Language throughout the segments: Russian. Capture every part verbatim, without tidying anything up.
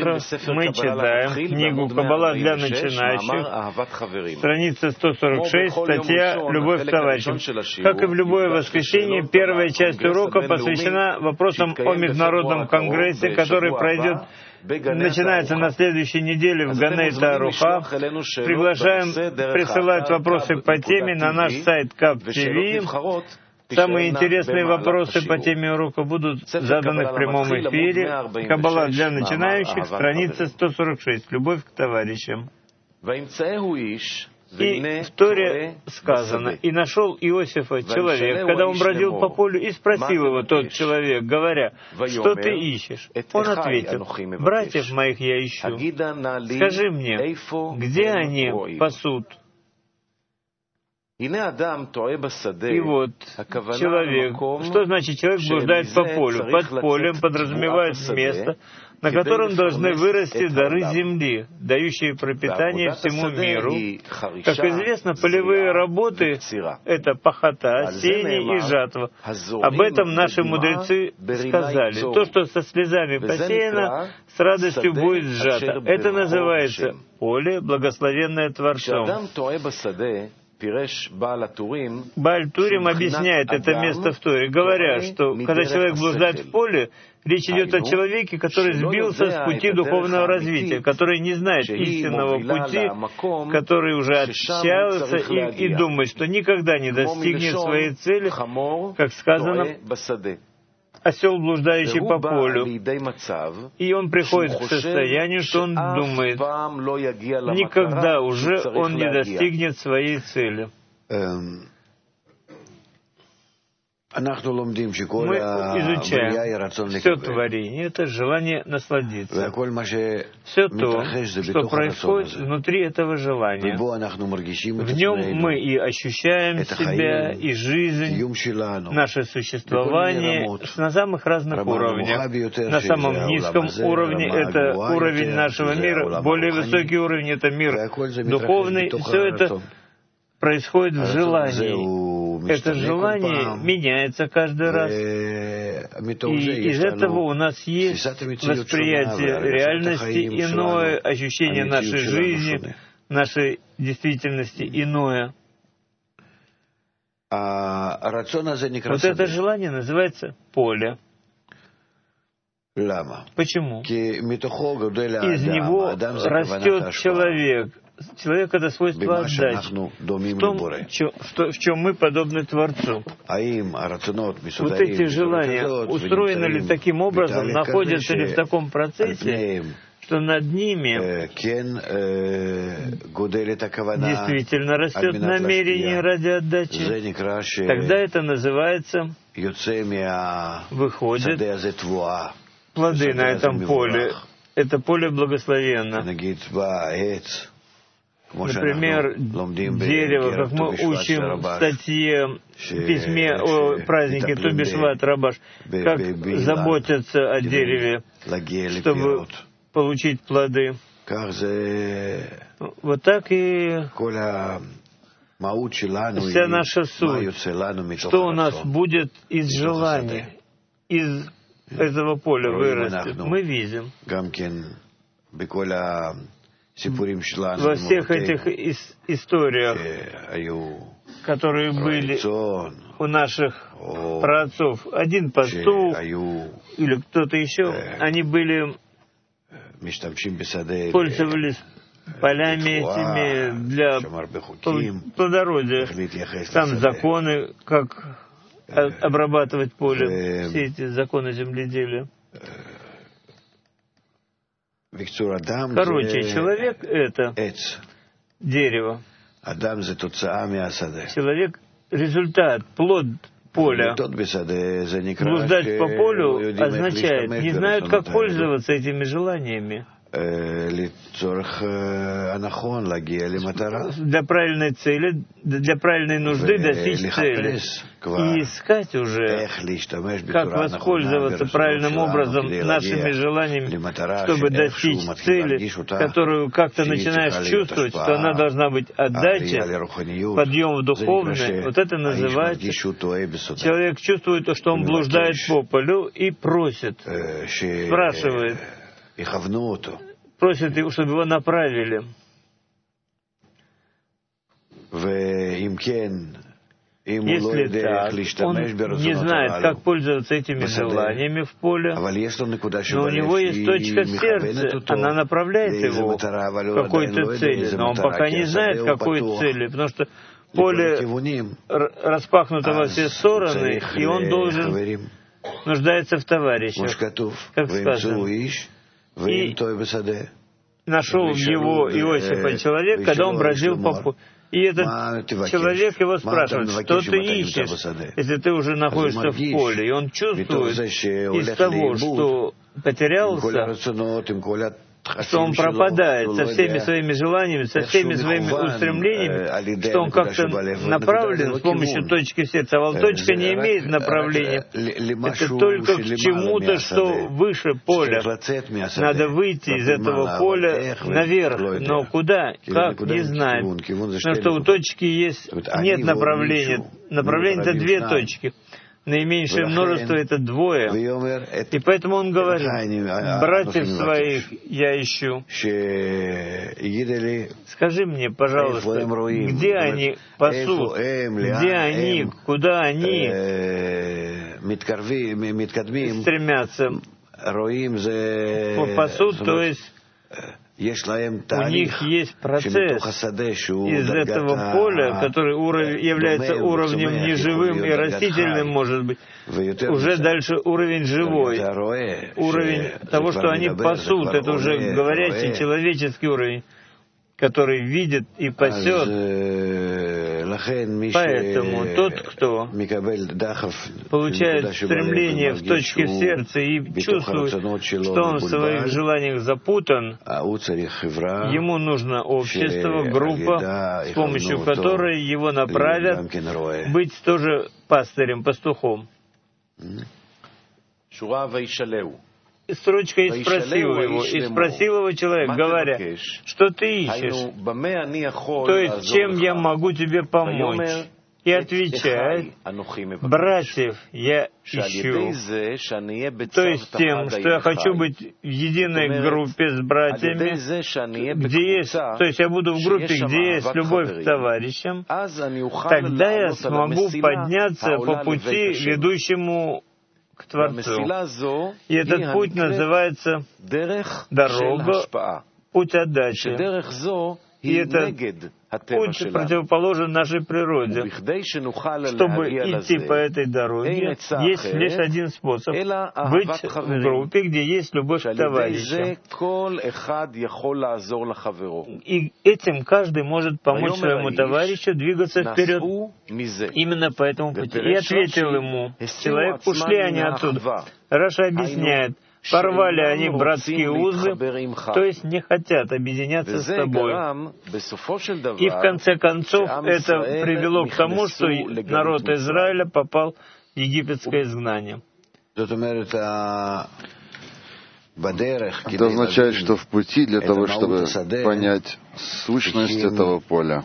утро мы читаем книгу «Каббала для начинающих», страница сто сорок шесть, статья «Любовь к товарищам». Как и в любое воскресенье, первая часть урока посвящена вопросам о Международном конгрессе, который пройдет, начинается на следующей неделе в Ганей Тааруха. Приглашаем присылать вопросы по теме на наш сайт КабТВ. Самые интересные вопросы по теме урока будут заданы в прямом эфире. Каббала для начинающих, страница сто сорок шесть. Любовь к товарищам. И в Торе сказано: «И нашел Иосифа человек, когда он бродил по полю, и спросил его тот человек, говоря: что ты ищешь?» Он ответил: «Братьев моих я ищу. Скажи мне, где они пасут?» И вот человек, что значит человек блуждает по полю? Под полем подразумевается место, на котором должны вырасти дары земли, дающие пропитание всему миру. Как известно, полевые работы — это пахота, сеяние и жатва. Об этом наши мудрецы сказали. То, что со слезами посеяно, с радостью будет сжато. Это называется поле, благословенное Творцом. Бааль Турим объясняет это место в Торе, говоря, что когда человек блуждает в поле, речь идет о человеке, который сбился с пути духовного развития, который не знает истинного пути, который уже отчаялся и, и думает, что никогда не достигнет своей цели, как сказано, осел, блуждающий по полю. И он приходит к состоянию, что он думает, никогда уже он не достигнет своей цели. Мы изучаем все творение, это желание насладиться. Все то, что происходит внутри этого желания. В нем мы и ощущаем себя, и жизнь, наше существование на самых разных уровнях. На самом низком уровне это уровень нашего мира, более высокий уровень это мир духовный. Все это происходит в желании. Это желание меняется каждый раз. И из этого у нас есть восприятие реальности иное, ощущение нашей жизни, нашей действительности иное. Вот это желание называется поле. Почему? Из него растет человек. Человек — это свойство отдачи. В том, что, в чем мы подобны Творцу. Вот эти желания устроены ли таким образом, находятся ли в таком процессе, что над ними действительно растет намерение ради отдачи. Тогда это называется, выходят плоды на этом поле. Это поле благословенно. Например, дерево, как мы учим в статье, в письме о празднике Ту-Бишват Рабаш, как заботятся о дереве, чтобы получить плоды. Вот так и вся наша суть, что у нас будет из желания, из этого поля вырастет, мы видим. Во всех этих ис- историях, которые были у наших праотцов, один пастух или кто-то еще, они были, пользовались полями этими для плодородия. Там законы, как обрабатывать поле, все эти законы земледелия. Короче, человек — это дерево. Человек — результат, плод поля. Блуждать по полю означает, не знают, как пользоваться этими желаниями. Для правильной цели, для правильной нужды достичь цели. И искать уже, как воспользоваться правильным образом нашими желаниями, чтобы достичь цели, которую как-то начинаешь чувствовать, что она должна быть отдача, подъем в духовное. Вот это называется, человек чувствует, что он блуждает по полю и просит, спрашивает: просит, чтобы его направили. Если так, он не знает, как пользоваться этими желаниями в поле, но у него есть точка в сердце, она направляет его к какой-то цели, но он пока не знает, какой цели, потому что поле распахнуто во все стороны, и он должен нуждается в товарищах, как сказано. И нашел его Иосифа человек, когда он бродил по полю. И этот человек его спрашивает, что ты ищешь, если ты уже находишься в поле. И он чувствует из того, что потерялся, что он пропадает со всеми своими желаниями, со всеми своими устремлениями, что он как-то направлен с помощью точки сердца. А точка не имеет направления. Это только к чему-то, что выше поля. Надо выйти из этого поля наверх. Но куда? Как? Не знает. Потому что у точки есть нет направления. Направление — это две точки. Наименьшее множество — это двое. И поэтому он говорит, братьев своих я ищу. Скажи мне, пожалуйста, где они пасут? Где они? Куда они стремятся? Пасут, то есть у них есть процесс из этого поля, который уров... является уровнем неживым и растительным, может быть, уже дальше уровень живой, уровень того, что они пасут, это уже говорящий человеческий уровень, который видит и пасет. Поэтому тот, кто получает стремление в точке в сердце и чувствует, что он в своих желаниях запутан, ему нужно общество, группа, с помощью которой его направят быть тоже пастырем, пастухом. Строчка «И спросил его», «И спросил его человек, говоря, что ты ищешь, то есть чем я могу тебе помочь?» И отвечает, братьев я ищу, то есть тем, что я хочу быть в единой группе с братьями, где есть, то есть я буду в группе, где есть любовь к товарищам, тогда я смогу подняться по пути, ведущему к Творцу. И этот путь называется дорога, путь отдачи. И это путь противоположен нашей природе. Чтобы идти по этой дороге, есть лишь один способ — быть в группе, где есть любовь к товарищам. И этим каждый может помочь своему товарищу двигаться вперед именно по этому пути. И ответил ему человек, ушли они оттуда. Раша объясняет, порвали они братские узы, то есть не хотят объединяться с тобой. И в конце концов это привело к тому, что народ Израиля попал в египетское изгнание. Это означает, что в пути для того, чтобы понять сущность этого поля,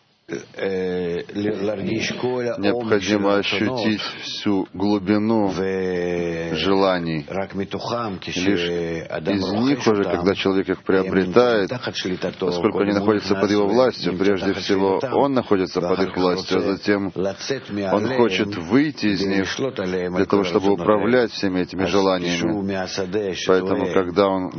необходимо ощутить всю глубину желаний. Лишь из них уже, когда человек их приобретает, поскольку они находятся под его властью, прежде всего он находится под их властью, а затем он хочет выйти из них для того, чтобы управлять всеми этими желаниями. Поэтому, когда он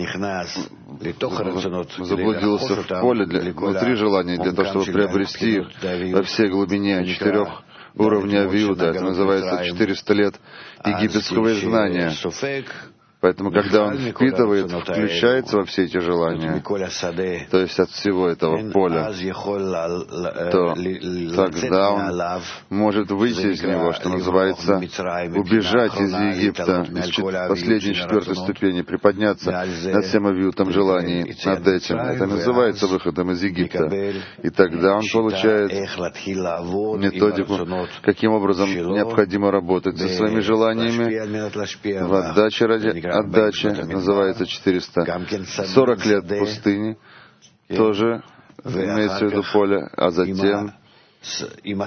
заблудился в поле для, внутри желаний, для того, чтобы приобрести во всей глубине четырех уровней авиуда, это называется четыреста лет египетского изгнания. Поэтому, когда он впитывает, включается во все эти желания, то есть от всего этого поля, то тогда он может выйти из него, что называется, убежать из Египта, из последней четвертой ступени, приподняться над всем авиутом желаний, над этим. Это называется выходом из Египта. И тогда он получает методику, каким образом необходимо работать со своими желаниями в отдаче ради отдача, называется четыреста сорок лет пустыни, тоже имеется в виду поле, а затем с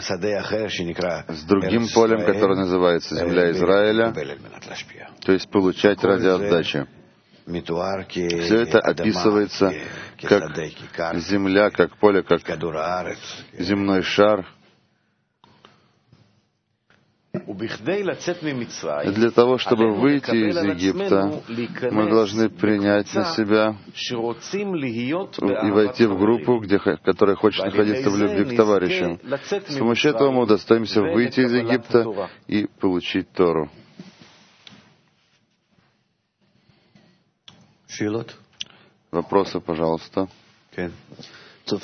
другим полем, которое называется земля Израиля, то есть получать ради отдачи. Все это описывается как земля, как поле, как земной шар. И для того, чтобы выйти из Египта, мы должны принять на себя и войти в группу, где, которая хочет находиться в любви к товарищам. С помощью этого мы удостоимся выйти из Египта и получить Тору. Вопросы, пожалуйста. Из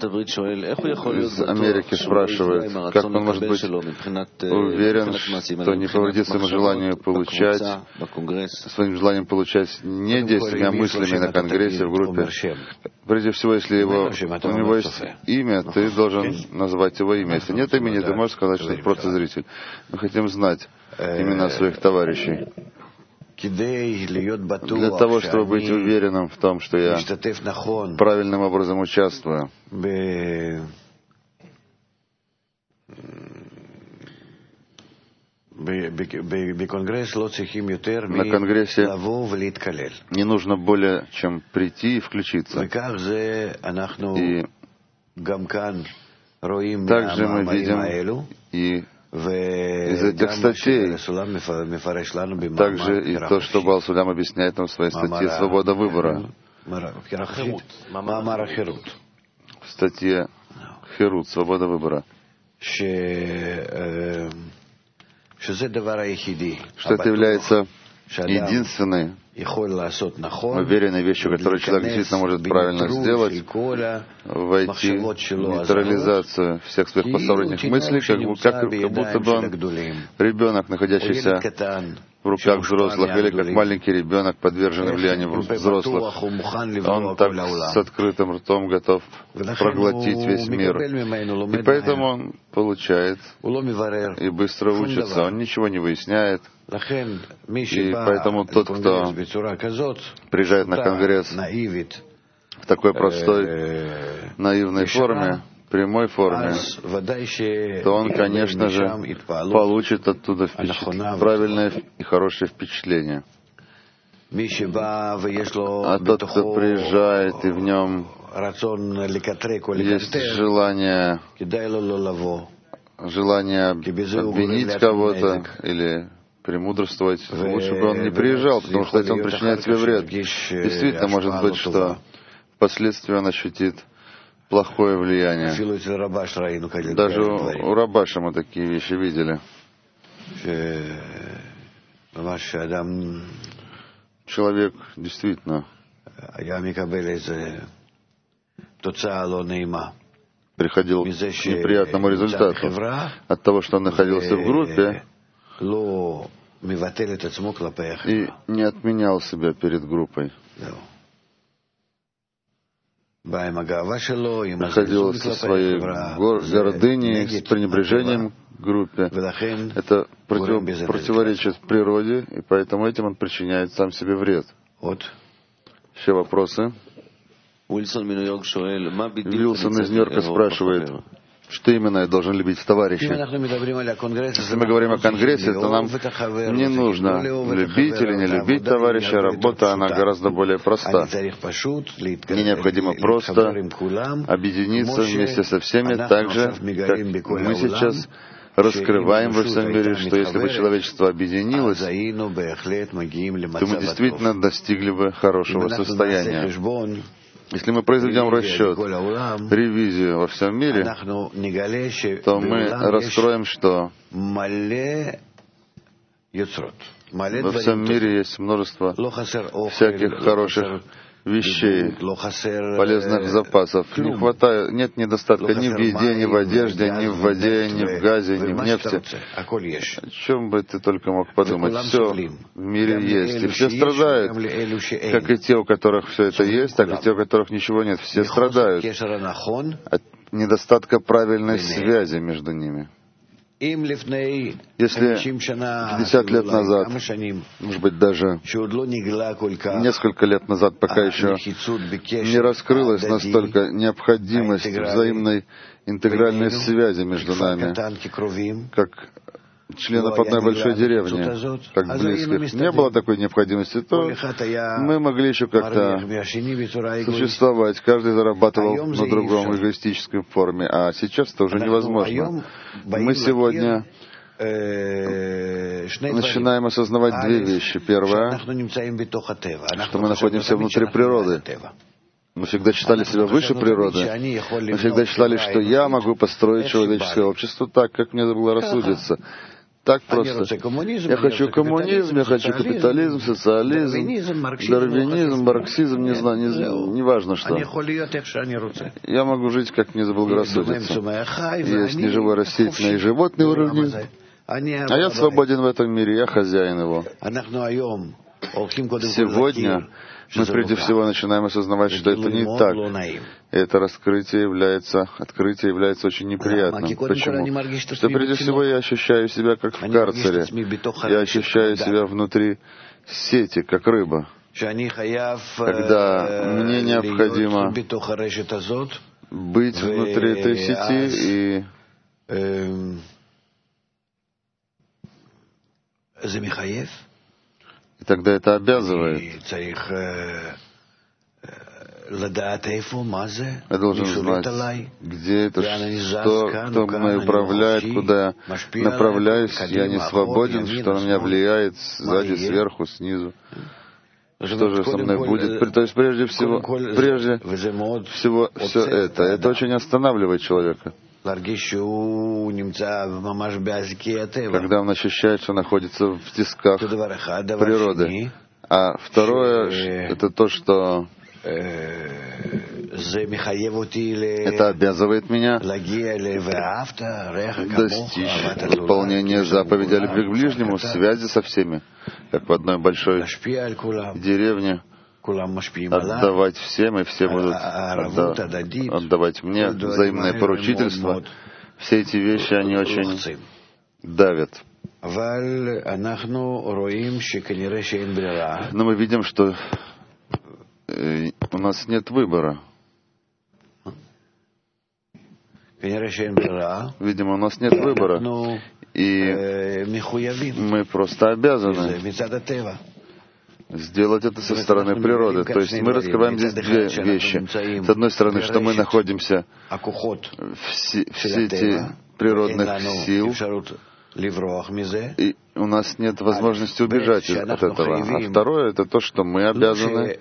Америки спрашивает, как он может быть уверен, что не повредит своему желанию получать, своим желанием получать не действиями, а мыслями на конгрессе, в группе. Прежде всего, если его, у него есть имя, ты должен назвать его имя. Если нет имени, ты можешь сказать, что это просто зритель. Мы хотим знать имена своих товарищей. Для того, чтобы быть уверенным в том, что я правильным образом участвую на конгрессе, не нужно более, чем прийти и включиться. И также мы видим и из этих статей, также и то, что Баал Сулям объясняет нам в своей статье «Свобода выбора». В статье «Херут. Свобода выбора». Что это является единственной уверенной вещью, которую человек действительно может правильно сделать, войти в нейтрализацию всех своих посторонних мыслей, как, как, как будто бы он ребенок, находящийся в руках взрослых, или как маленький ребенок, подверженный влиянию взрослых. Он так с открытым ртом готов проглотить весь мир. И поэтому он получает и быстро учится. Он ничего не выясняет. И поэтому тот, кто приезжает на конгресс в такой простой, наивной форме, прямой форме, то он, конечно же, получит оттуда впечат... правильное и хорошее впечатление. А тот, кто приезжает, и в нем есть желание, желание обвинить кого-то или премудрствовать, лучше бы он не приезжал, потому что этим он причиняет себе вред. Действительно, может быть, что впоследствии он ощутит плохое влияние. Даже у, у Рабаша мы такие вещи видели. Человек действительно приходил к неприятному результату от того, что он находился в группе и не отменял себя перед группой. Находился со своей гордыней, с пренебрежением к группе. Это против, противоречит природе, и поэтому этим он причиняет сам себе вред. Еще вопросы? Вилсон из Нью-Йорка спрашивает, что именно я должен любить в товарище. Если мы говорим о Конгрессе, то нам не нужно любить или не любить товарища. Работа, она гораздо более проста. Мне необходимо просто объединиться вместе со всеми, так же, как мы сейчас раскрываем во всем мире, что если бы человечество объединилось, то мы действительно достигли бы хорошего состояния. Если мы произведем расчет, ревизию во всем мире, то мы раскроем, что во всем мире есть множество всяких хороших вещей, полезных запасов. Не хватает, нет недостатка ни в еде, ни в одежде, ни в воде, ни в газе, ни в нефти. О чем бы ты только мог подумать. Все в мире есть. И все страдают, как и те, у которых все это есть, так и те, у которых ничего нет. Все страдают от недостатка правильной связи между ними. Если пятьдесят лет назад, может быть, даже несколько лет назад, пока еще не раскрылась настолько необходимость взаимной интегральной связи между нами, как членов одной большой деревни, как близких, не было такой необходимости, то мы могли еще как-то существовать. Каждый зарабатывал на другом в эгоистической форме, а сейчас это уже невозможно. Мы сегодня начинаем осознавать две вещи. Первое, что мы находимся внутри природы. Мы всегда считали себя выше природы. Мы всегда считали, что я могу построить человеческое общество так, как мне заблагорассудится. Так просто. Я хочу коммунизм, я хочу капитализм, социализм, дарвинизм, марксизм, не знаю, не, не важно что. Я могу жить, как мне заблагорассудится. Есть неживой, растительный и животный уровни. А я свободен в этом мире, я хозяин его. Сегодня мы прежде всего начинаем осознавать, что это не так. И это раскрытие является, открытие является очень неприятным. Почему? Что прежде всего я ощущаю себя как в карцере. Я ощущаю себя внутри сети, как рыба. Когда мне необходимо быть внутри этой сети и И тогда это обязывает. Я должен знать, где это, что, кто мной управляет, куда я направляюсь, я не свободен, что на меня влияет сзади, сверху, снизу. Что же со мной будет? То есть прежде всего, прежде всего все это. Это очень останавливает человека. Когда он ощущает, что находится в тисках природы. А второе, это то, что это обязывает меня достичь выполнения заповеди о любви к ближнему, связи со всеми, как в одной большой деревне. Отдавать всем, и все будут отда- отдавать мне взаимное поручительство. Все эти вещи, они очень давят. Но мы видим, что э, у нас нет выбора. Видимо, у нас нет выбора. И мы просто обязаны сделать это со стороны природы. То есть мы раскрываем здесь две вещи. С одной стороны, что мы находимся в сети природных сил, и у нас нет возможности убежать от этого. А второе, это то, что мы обязаны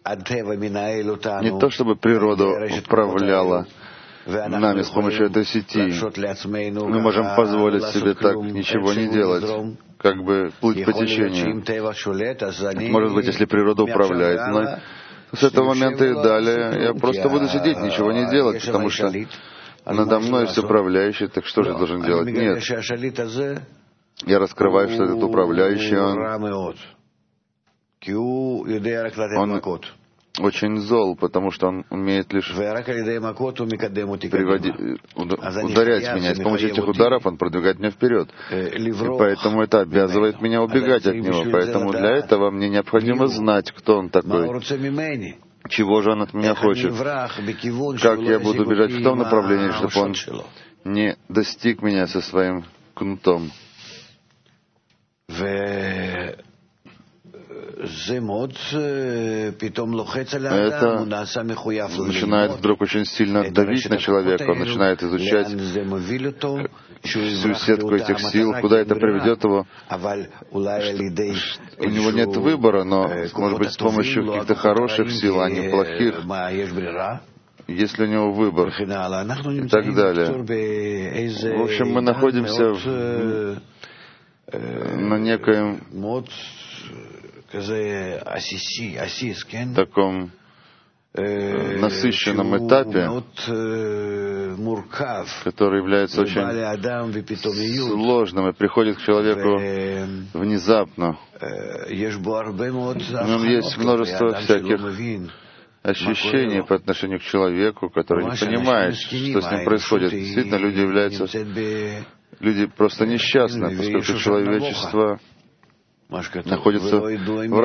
не то, чтобы природа управляла нами с помощью этой сети. Мы можем позволить себе так ничего не делать, как бы плыть по течению. Может быть, если природа управляет мной, с этого момента и далее я просто буду сидеть, ничего не делать, потому что надо мной есть управляющий, так что же я должен делать? Нет. Я раскрываю, что этот управляющий, он, он очень зол, потому что он умеет лишь приводить, ударять меня. И с помощью этих ударов он продвигает меня вперед. И поэтому это обязывает меня убегать от него. Поэтому для этого мне необходимо знать, кто он такой. Чего же он от меня хочет? Как я буду бежать в том направлении, чтобы он не достиг меня со своим кнутом? Это начинает вдруг очень сильно давить на человека. Он начинает изучать всю сетку этих сил, куда это приведет его. У него нет выбора, но, может быть, с помощью каких-то хороших сил, а не плохих, если у него выбор, и так далее. В общем, мы находимся в, на некоем таком насыщенном этапе, который является очень сложным и приходит к человеку внезапно. В нем есть множество всяких ощущений по отношению к человеку, который не понимает, что с ним происходит. Действительно, люди являются, люди просто несчастны, поскольку человечество находится в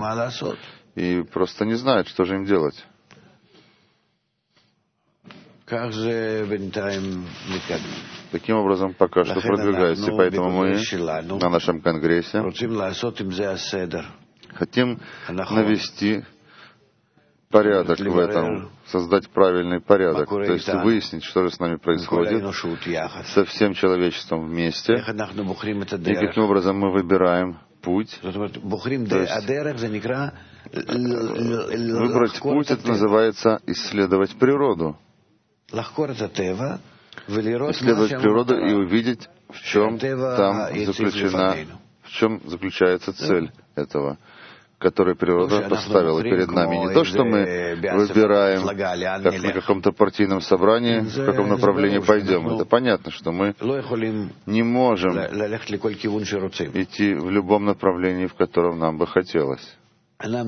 растерянности и просто не знает, что же им делать. Таким образом, пока что продвигается, и поэтому мы на нашем конгрессе хотим навести порядок в этом, создать правильный порядок, то есть выяснить, что же с нами происходит, со всем человечеством вместе, и каким образом мы выбираем путь. То есть, выбрать путь — это называется исследовать природу. Исследовать природу и увидеть, в чем там заключена, в чем заключается цель этого, которую природа поставила перед нами. Не то, что мы выбираем, как на каком-то партийном собрании, в каком направлении пойдем. Это понятно, что мы не можем идти в любом направлении, в котором нам бы хотелось. Мы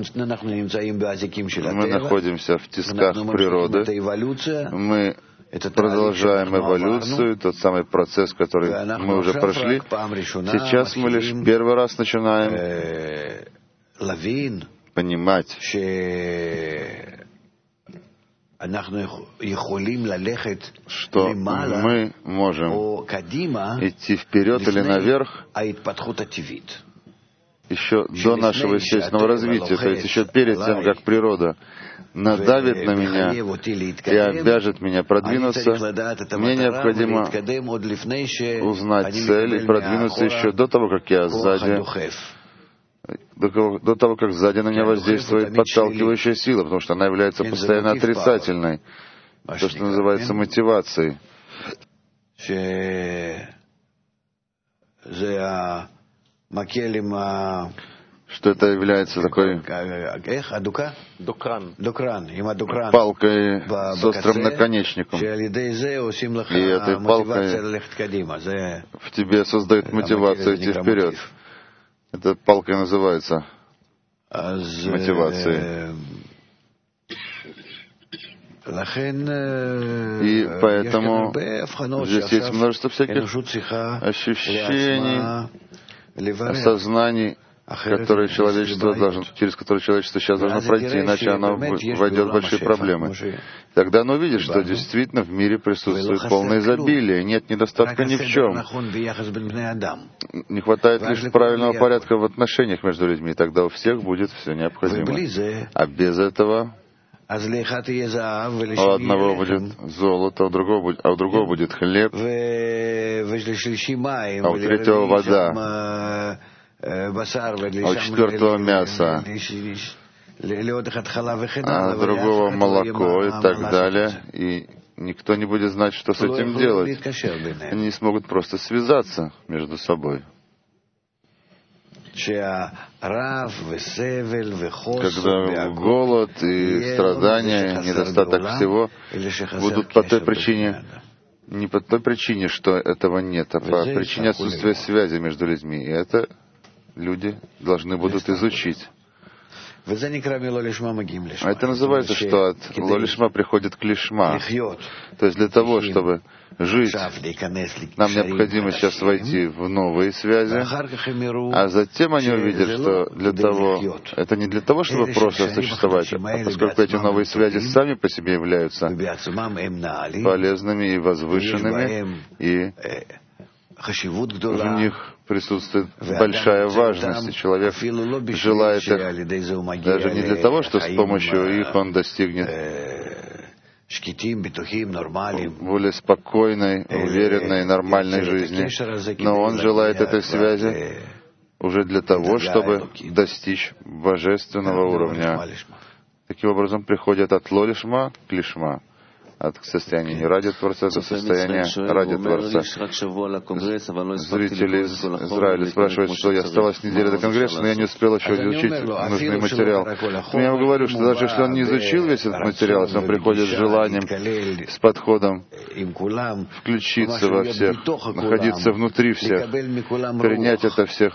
находимся в тисках природы, мы продолжаем эволюцию, тот самый процесс, который мы уже прошли. Сейчас мы лишь первый раз начинаем понимать, что мы можем идти вперед или наверх еще до нашего естественного развития, то есть еще перед тем, как природа надавит на меня и обяжет меня продвинуться, мне необходимо узнать цель и продвинуться еще до того, как я сзади, до, до того, как сзади на меня воздействует подталкивающая сила, потому что она является постоянно отрицательной, то, что называется мотивацией. Что это является такой палкой с острым наконечником. И этой палкой в тебе создает мотивацию идти вперед. Эта палка называется мотивацией. И поэтому здесь есть множество всяких ощущений, осознаний, которые человечество должно, через которые человечество сейчас должно пройти, иначе оно войдет в большие проблемы. Тогда оно увидит, что действительно в мире присутствует полное изобилие, нет недостатка ни в чем. Не хватает лишь правильного порядка в отношениях между людьми, тогда у всех будет все необходимое. А без этого у одного будет золото, у другого будет, а у другого будет хлеб, а у третьего вода, а у четвертого мясо, а у другого молоко и так далее. И никто не будет знать, что с этим делать. Они не смогут просто связаться между собой. Когда голод и страдания, недостаток всего будут по той причине, не по той причине, что этого нет, а по причине отсутствия связи между людьми. И это люди должны будут изучить. А это называется, что от лолишма приходит к лишма. То есть для того, чтобы жить, нам необходимо сейчас войти в новые связи, а затем они увидят, что для того, это не для того, чтобы просто существовать, а поскольку эти новые связи сами по себе являются полезными и возвышенными, и в них присутствует большая важность, и человек желает их даже не для того, что с помощью их он достигнет более спокойной, уверенной, нормальной жизни, но он желает этой связи уже для того, чтобы достичь божественного уровня. Таким образом приходят от лолишма к лишма. От состояния не ради Творца до состояния ради Творца. Зрители из Израиля спрашивают, что я осталась неделя до Конгресса, но я не успел еще изучить нужный материал. Но я ему говорю, что даже если он не изучил весь этот материал, если он приходит с желанием, с подходом включиться во всех, находиться внутри всех, принять это всех,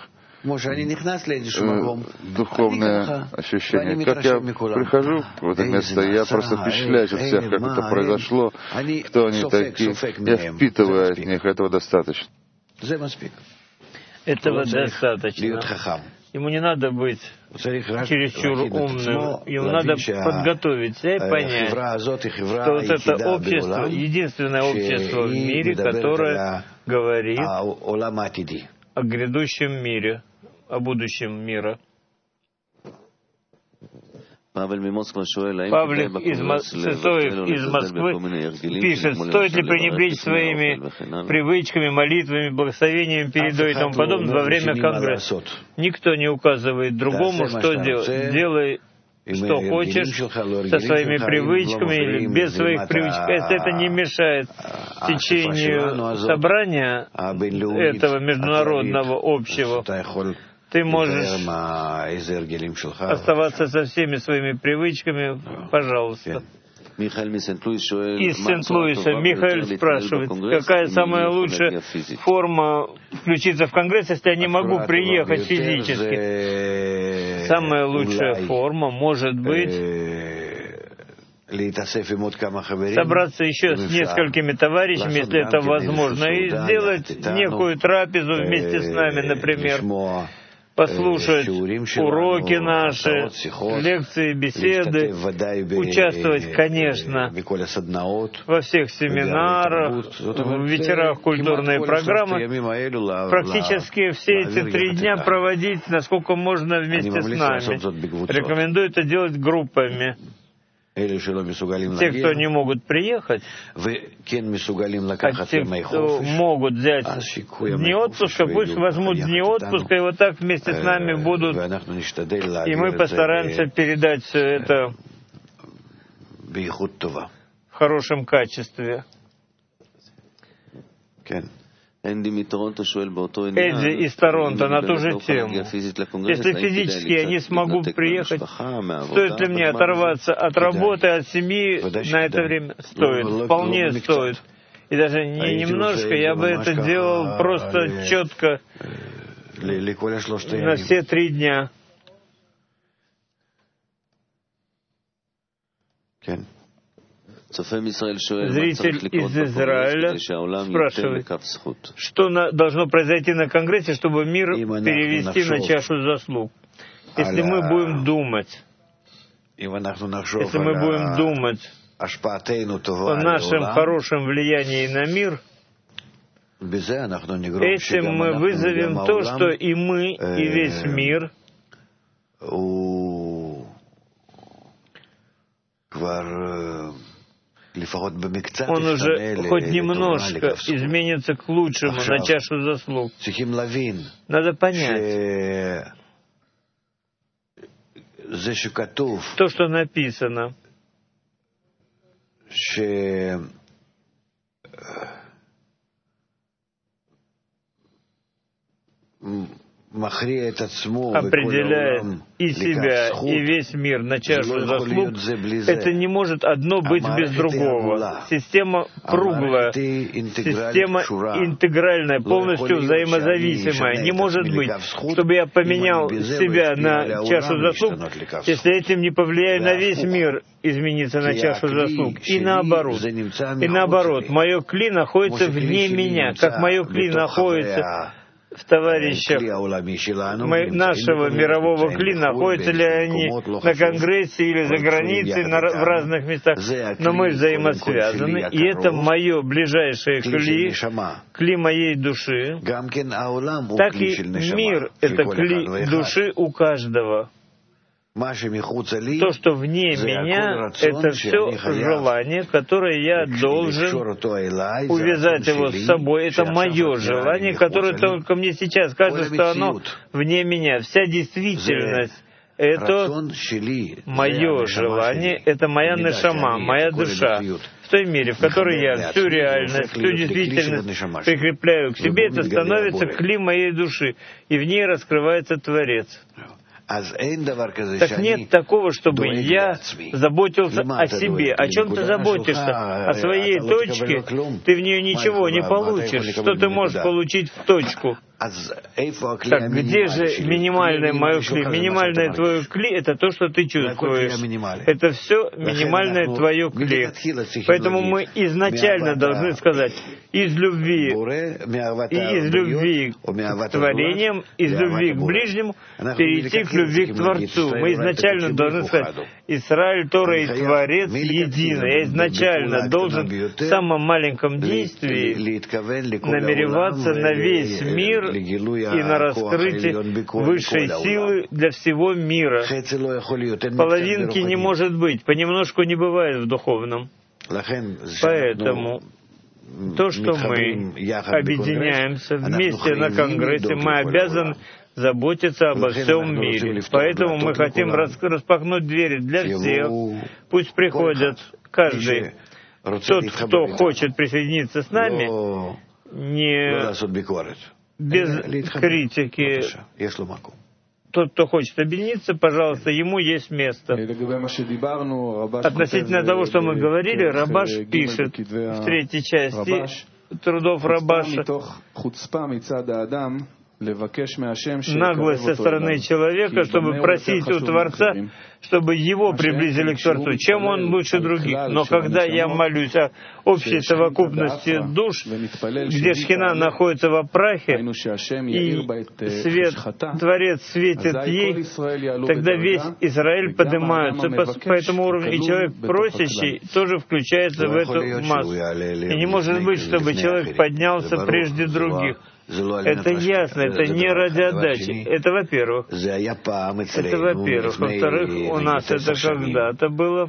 духовное ощущение. Как я прихожу в это место, я просто впечатляюсь от всех, как это произошло, кто они такие. Я впитываю от них, этого достаточно. Этого достаточно. Ему не надо быть чересчур умным, ему надо подготовить себя и понять, что вот это общество, единственное общество в мире, которое говорит о грядущем мире, о будущем мира. Павлик из, Цветоев из Москвы пишет, стоит ли пренебречь своими привычками, молитвами, благословениями перед и тому подобное во время Конгресса. Никто не указывает другому, что делать. Делай, что хочешь, со своими привычками или без своих привычек. Если это не мешает течению собрания этого международного общего, ты можешь оставаться со всеми своими привычками, пожалуйста. Из Сент-Луиса Михаил спрашивает, какая самая лучшая форма включиться в Конгресс, если я не могу приехать физически? Самая лучшая форма может быть собраться еще с несколькими товарищами, если это возможно, и сделать некую трапезу вместе с нами, например, послушать уроки наши, лекции, беседы, участвовать, конечно, во всех семинарах, в вечерах культурной программы, практически все эти три дня проводить, насколько можно, вместе с нами. Рекомендую это делать группами. Те, кто не могут приехать, а те, кто могут взять дни отпуска, пусть возьмут дни отпуска, и вот так вместе с нами будут, и мы постараемся передать все это в хорошем качестве. Эдди из Торонто на ту же тему. Если физически я не смогу приехать, стоит ли мне оторваться от работы, от семьи на это время? Стоит, вполне стоит. И даже не немножко, я бы это делал просто четко на все три дня. Зритель из Израиля спрашивает, что на, должно произойти на Конгрессе, чтобы мир перевести на чашу заслуг. Если мы будем думать, если мы будем думать о нашем хорошем влиянии на мир, этим мы вызовем то, что и мы, и весь мир он уже хоть немножко изменится к лучшему на чашу заслуг. Надо понять, то, что написано, определяет и себя, и весь мир на чашу заслуг, это не может одно быть без другого. Система круглая, система интегральная, полностью взаимозависимая. Не может быть, чтобы я поменял себя на чашу заслуг, если этим не повлияю на весь мир измениться на чашу заслуг. И наоборот. И наоборот, мое кли находится вне меня, как мое кли находится в товарищах мы, нашего мирового кли, находятся ли они на Конгрессе или за границей, на, в разных местах, но мы взаимосвязаны, и это мое ближайшее кли, кли моей души, так и мир — это кли души у каждого. То, что вне меня, это все желание, которое я должен увязать его с собой. Это мое желание, которое только мне сейчас кажется, что оно вне меня. Вся действительность — это мое желание, это моя нешама, моя душа. В той мере, в которой я всю реальность, всю действительность прикрепляю к себе, это становится кли моей души, и в ней раскрывается Творец. Так нет такого, чтобы я заботился о себе. О чем ты заботишься? О своей точке? Ты в нее ничего не получишь. Что ты можешь получить в точку? Так где же минимальное мое кли? Минимальное твое кли — это то, что ты чувствуешь. Это все минимальное твое кли. Поэтому мы изначально должны сказать: из любви и из любви к творениям, из любви к ближнему перейти к любви к Творцу. Мы изначально должны сказать: Исраиль, Тора и Творец едины. Я изначально должен в самом маленьком действии намереваться на весь мир и на раскрытие высшей силы для всего мира. Половинки не может быть, понемножку не бывает в духовном. Поэтому то, что мы объединяемся вместе на Конгрессе, мы обязаны заботиться обо всем мире. Поэтому мы хотим распахнуть двери для всех. Пусть приходят каждый, тот, кто хочет присоединиться с нами, не без критики. Тот, кто хочет объединиться, пожалуйста, ему есть место. Относительно того, что мы говорили, Рабаш пишет в третьей части трудов Рабаша: наглость со стороны человека, чтобы просить у Творца, чтобы его приблизили к Творцу, чем он лучше других. Но когда я молюсь о общей совокупности душ, где Шхина находится во прахе, и свет, Творец светит ей, тогда весь Израиль поднимается по этому уровню, и человек просящий тоже включается в эту массу. И не может быть, чтобы человек поднялся прежде других. Это ясно, это не ради отдачи. Это во-первых. Это во-первых. Во-вторых, у нас это когда-то было,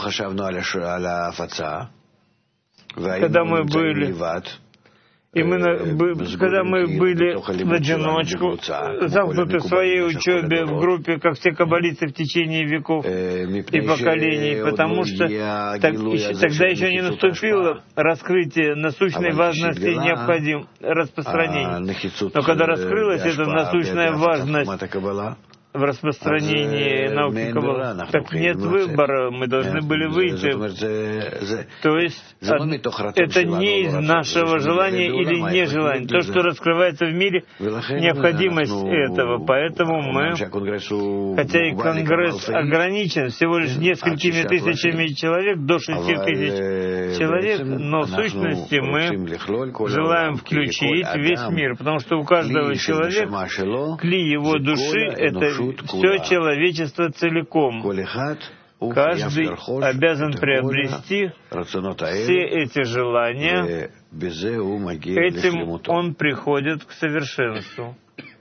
когда мы были, и мы, когда мы были в одиночку, замкнуты в своей учебе, в группе, как все каббалисты в течение веков и поколений, потому что так, еще, тогда еще не наступило раскрытие насущной важности и необходим распространения. Но когда раскрылась эта насущная важность в распространении науки Каббалы, так нет выбора, мы должны были выйти. То есть это не из нашего желания или нежелания. То, что раскрывается в мире, необходимость этого. Поэтому мы, хотя и Конгресс ограничен всего лишь несколькими тысячами человек, до шести тысяч человек, но в сущности мы желаем включить весь мир, потому что у каждого человека кли его души — это все человечество целиком. Каждый обязан приобрести все эти желания. Этим он приходит к совершенству.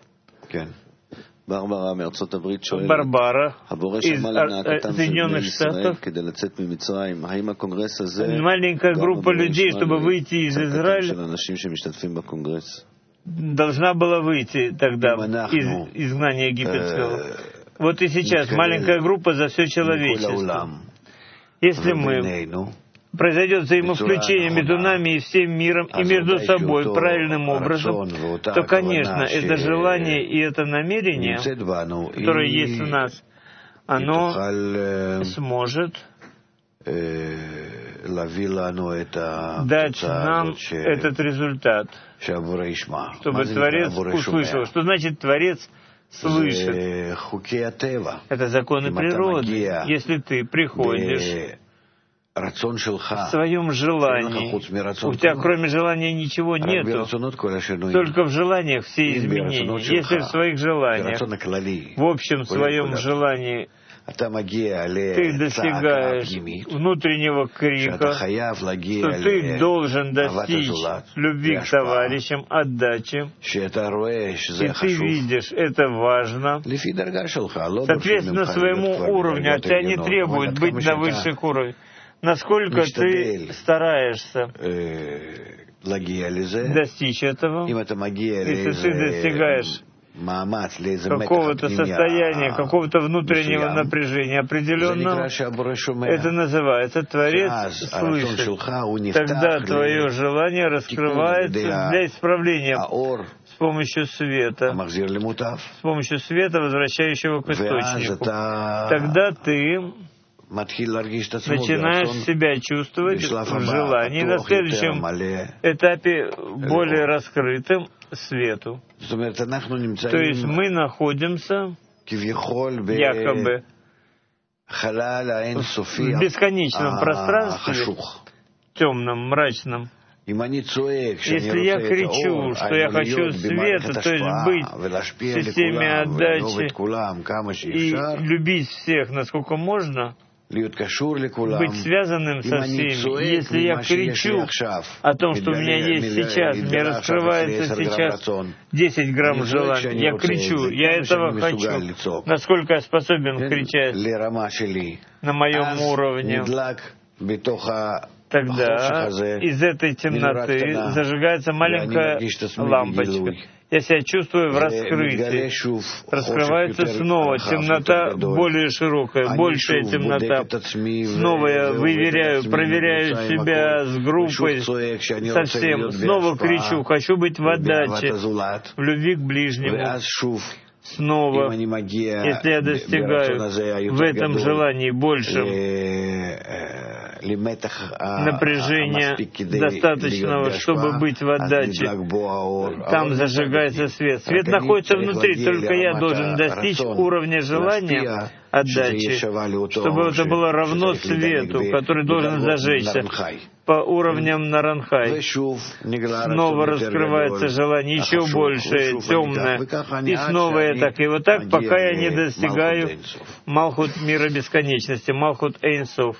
Барбара из Соединенных Штатов. Маленькая группа людей, чтобы выйти из Израиля, должна была выйти тогда из изгнания египетского. Вот и сейчас маленькая группа за все человечество. Если мы произойдет взаимовключение между нами и всем миром, и между собой правильным образом, то, конечно, это желание и это намерение, которое есть в нас, оно сможет дать нам этот результат, чтобы Творец услышал. Что значит Творец слышит? Это законы природы. Если ты приходишь в своем желании, у тебя кроме желания ничего нету, только в желаниях все изменения. Если в своих желаниях, в общем своем желании, ты достигаешь внутреннего крика, что ты должен достичь любви к товарищам, отдачи, и ты видишь, это важно, соответственно своему уровню, а тебя не требует быть на высших уровнях. Насколько ты стараешься достичь этого, если ты достигаешь какого-то состояния, какого-то внутреннего напряжения определенного, это называется Творец слышит. Тогда твое желание раскрывается для исправления с помощью света, с помощью света, возвращающего к источнику. Тогда ты начинаешь себя чувствовать в желании, на следующем этапе более раскрытым свету. То есть мы находимся якобы в бесконечном пространстве, темном, мрачном. Если я кричу, что я хочу света, то есть быть в системе отдачи и любить всех, насколько можно, быть связанным со всеми. Если я кричу о том, что у меня есть сейчас, мне раскрывается сейчас десять грамм желания, я кричу, я этого хочу, насколько я способен кричать на моем уровне, тогда из этой темноты зажигается маленькая лампочка. Я себя чувствую в раскрытии. Раскрывается снова темнота более широкая, большая темнота. Снова я выверяю, проверяю себя с группой, со всем. Снова кричу, хочу быть в отдаче, в любви к ближнему. Снова, если я достигаю в этом желании большем напряжения достаточного, чтобы быть в отдаче, там зажигается свет. Свет находится внутри, только я должен достичь уровня желания отдачи, чтобы это было равно свету, который должен зажечься по уровням Наранхай. Снова раскрывается желание еще большее, темное. И снова я так, и вот так, пока я не достигаю Малхут мира бесконечности, Малхут Эйн Соф.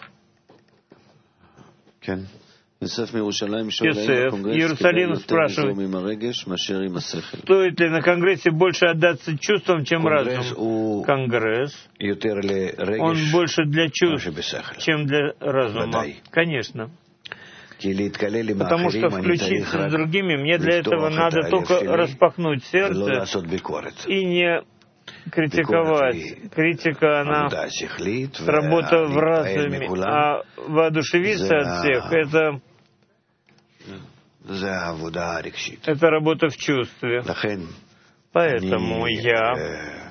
Йосеф, Иерусалим спрашивает, стоит ли на Конгрессе больше отдаться чувствам, чем разуму? Конгресс, он больше для чувств, чем для разума. Конечно. Потому что включиться с другими, мне для этого надо только распахнуть сердце и не критиковать. Критика, она работа в разуме, а воодушевиться от всех — это это работа в чувстве. Поэтому я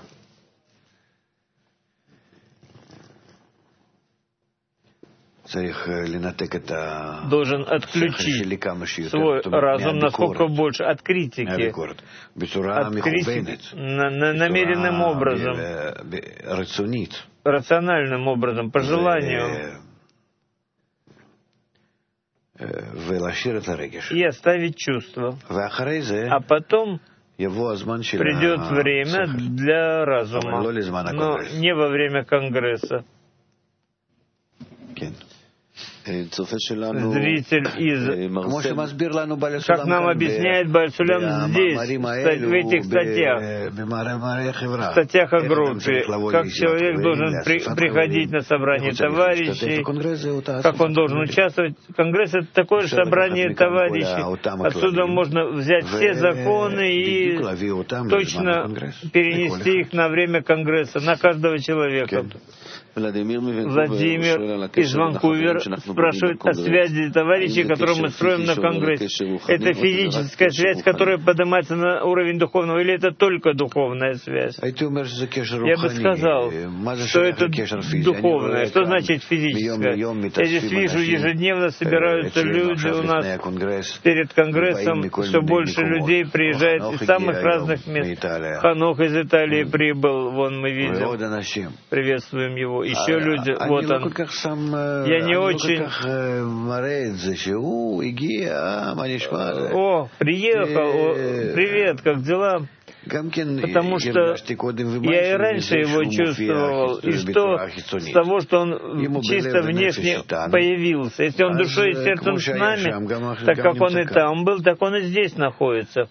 должен отключить свой разум насколько больше от критики, от критики на, на, намеренным образом, рациональным образом, по желанию, и оставить чувства. А потом придет время для разума, но не во время Конгресса. Зритель из, как нам объясняет Бааль Сулям здесь, в этих статьях, в статьях о группе, как человек должен при, приходить на собрание товарищей, как он должен участвовать. Конгресс — это такое же собрание товарищей. Отсюда можно взять все законы и точно перенести их на время Конгресса, на каждого человека. Владимир из Ванкувера спрашивает о связи товарищей, которую мы строим на Конгрессе. Это физическая связь, которая поднимается на уровень духовного, или это только духовная связь? Я бы сказал, что это духовная. Что значит физическая? Я здесь вижу, ежедневно собираются люди у нас перед Конгрессом, все больше людей приезжает из самых разных мест. Ханох из Италии прибыл, вон мы видим, приветствуем его. Еще люди, вот он. Я не очень... О, приехал, о, привет, как дела? Потому что я и раньше его чувствовал, и что с того, что он чисто внешне появился. Если он душой и сердцем с нами, так как он и там был, так он и здесь находится.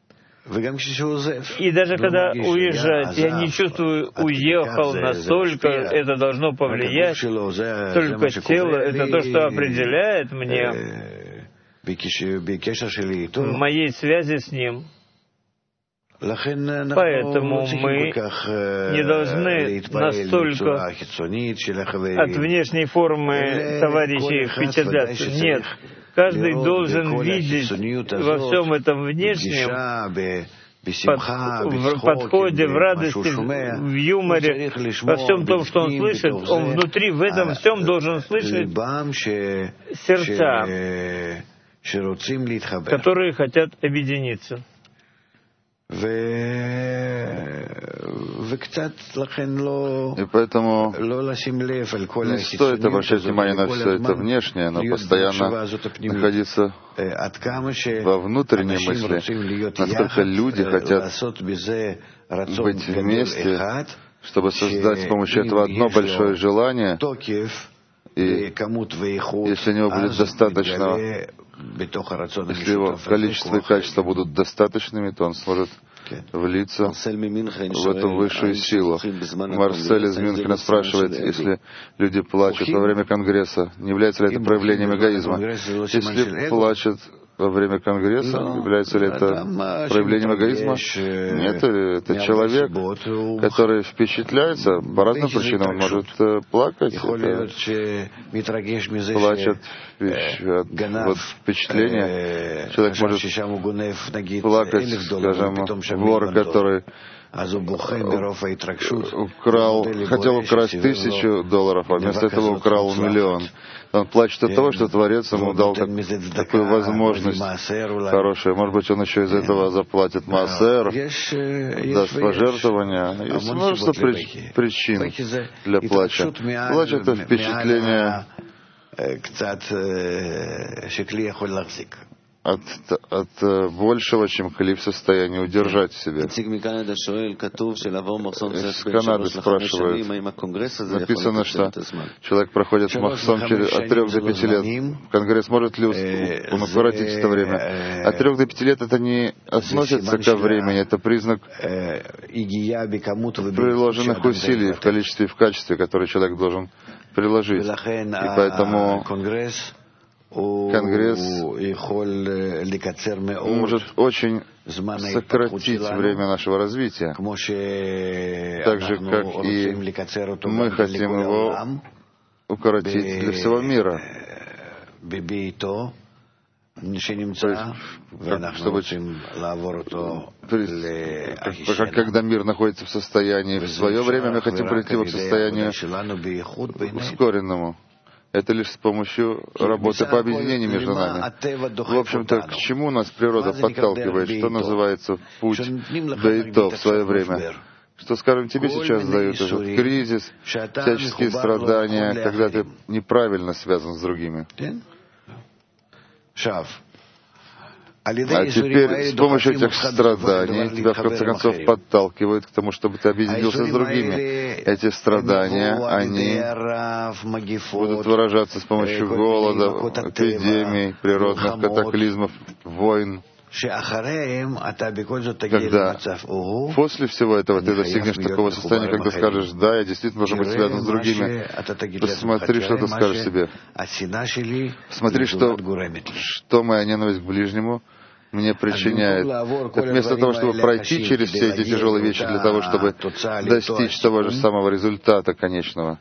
И даже когда уезжать, я не чувствую, уехал настолько, это должно повлиять, только тело, это то, что определяет мне в моей связи с ним. Поэтому мы не должны настолько от внешней формы товарищей впечатляться. Нет. Каждый должен видеть во всем этом внешнем под, в подходе, в радости, в юморе, во всем том, что он слышит, он внутри в этом всем должен слышать сердца, которые хотят объединиться. И поэтому не стоит обращать внимание на все это внешнее, но постоянно находиться во внутренней мысли, насколько люди хотят быть вместе, чтобы создать с помощью этого одно большое желание, и если у него будет достаточно, если его количество и качество будут достаточными, то он сможет влиться в эту высшую силу. Марсель из Мюнхена спрашивает, если люди плачут во время Конгресса, не является ли это проявлением эгоизма? Если плачут во время Конгресса, является ли это проявлением эгоизма? Нет, это человек, который впечатляется по разным причинам. Он может плакать, это плачет от вот, впечатления. Человек может плакать, скажем, вор, который украл, хотел украсть тысячу долларов, а вместо этого украл миллион. Он плачет от того, что Творец ему дал как, такую возможность хорошую. Может быть, он еще из этого заплатит маасер, даст пожертвования. Есть множество причин для плача. Плач — это впечатление От, от большего, чем клей в состоянии удержать в себе. Из Канады спрашивают, написано, что человек проходит махсон через, от трех до пяти лет. Конгресс может ли он укоротить это время? От трех до пяти лет это не относится ко времени, это признак приложенных усилий в количестве и в качестве, которые человек должен приложить. И поэтому Конгресс может очень сократить время нашего развития, так же, как и мы хотим его укоротить для всего мира. Чтобы, как, когда мир находится в состоянии в свое время, мы хотим прийти к состоянию ускоренному. Это лишь с помощью работы по объединению между нами. В общем-то, к чему нас природа подталкивает? Что называется путь бейто в свое время? Что, скажем, тебе сейчас дают этот кризис, всяческие страдания, когда ты неправильно связан с другими. А теперь с помощью этих страданий тебя в конце концов подталкивают к тому, чтобы ты объединился с другими. Эти страдания, они будут выражаться с помощью голода, эпидемий, природных катаклизмов, войн. Когда после всего этого ты достигнешь такого состояния, когда скажешь, да, я действительно должен быть связан с другими, посмотри, что ты скажешь себе. Смотри, что, что моя ненависть к ближнему мне причиняет. Так вместо того, чтобы пройти через все эти тяжелые вещи для того, чтобы достичь того же самого результата конечного,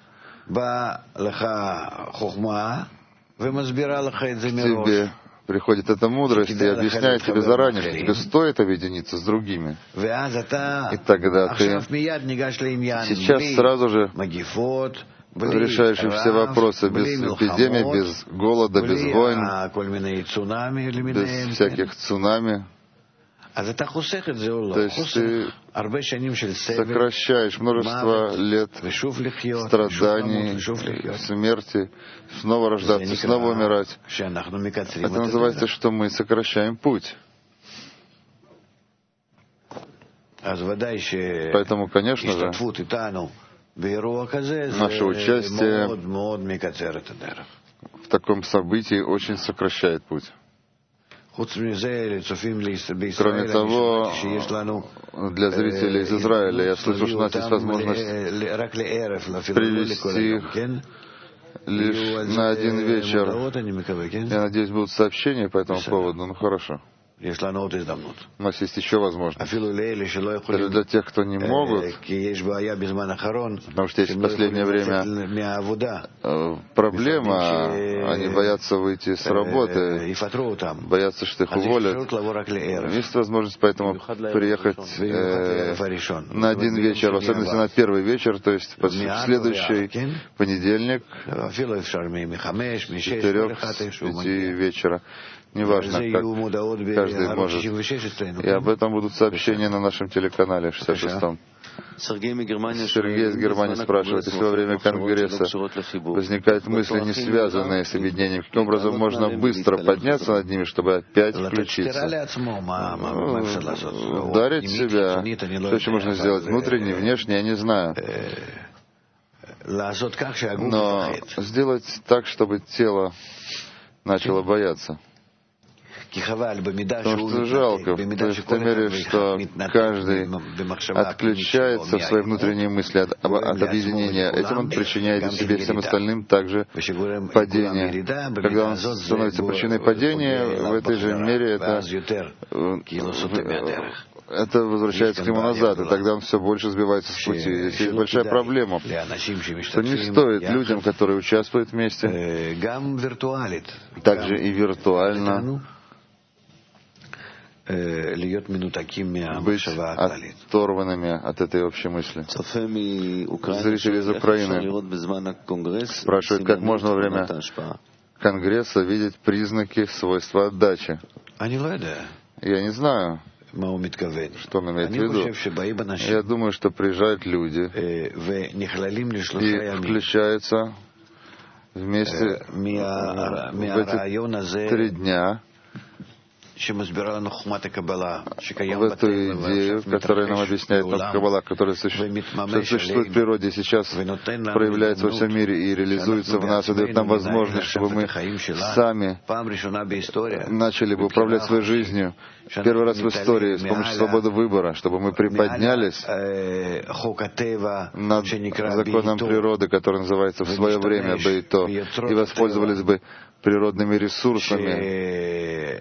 тебе приходит эта мудрость и объясняет тебе заранее, что тебе стоит объединиться с другими. И тогда ты сейчас сразу же решаешь все вопросы без эпидемий, без голода, без войн, без всяких цунами. То есть ты сокращаешь множество лет страданий, смерти, снова рождаться, снова умирать. Это называется, что мы сокращаем путь. Поэтому, конечно же, наше участие в таком событии очень сокращает путь. Кроме того, для зрителей из Израиля я слышу, что у нас есть возможность привести их лишь на один вечер. Я надеюсь, будут сообщения по этому поводу. Ну хорошо. У нас есть еще возможность. Даже для тех, кто не могут, потому что есть в последнее время проблема они боятся выйти с работы, боятся, что их уволят. Есть возможность поэтому приехать э, на один вечер, в особенности на первый вечер, то есть в следующий понедельник, с четырех, с пяти вечера. Неважно, как каждый может. И об этом будут сообщения на нашем телеканале шестьдесят шестом. Сергей из Германии спрашивает, если во время Конгресса возникают мысли, не связанные с объединением, каким образом можно быстро подняться над ними, чтобы опять включиться? Ну, ударить себя. Что еще можно сделать? Внутренне, внешне, я не знаю. Но сделать так, чтобы тело начало бояться. Потому что жалко, в той мере, что каждый отключается в своей внутренней мысли от, от объединения, этим он причиняет себе и всем остальным также падение. Когда он становится причиной падения, в этой же мере это, это возвращается к нему назад, и тогда он все больше сбивается с пути. Здесь есть большая проблема, что не стоит людям, которые участвуют вместе, также и виртуально, быть оторванными от этой общей мысли. Зрители из Украины спрашивают, как можно во время Конгресса видеть признаки свойства отдачи. Я не знаю, что он имеет в виду. Я думаю, что приезжают люди и включаются вместе в эти три дня в эту идею, которая нам объясняет Каббала, которая существует в природе, сейчас проявляется во всем мире и реализуется в нас, и дает нам возможность, чтобы мы сами начали бы управлять своей жизнью. Первый раз в истории с помощью свободы выбора, чтобы мы приподнялись над законом природы, который называется в свое время Бейто, и воспользовались бы природными ресурсами,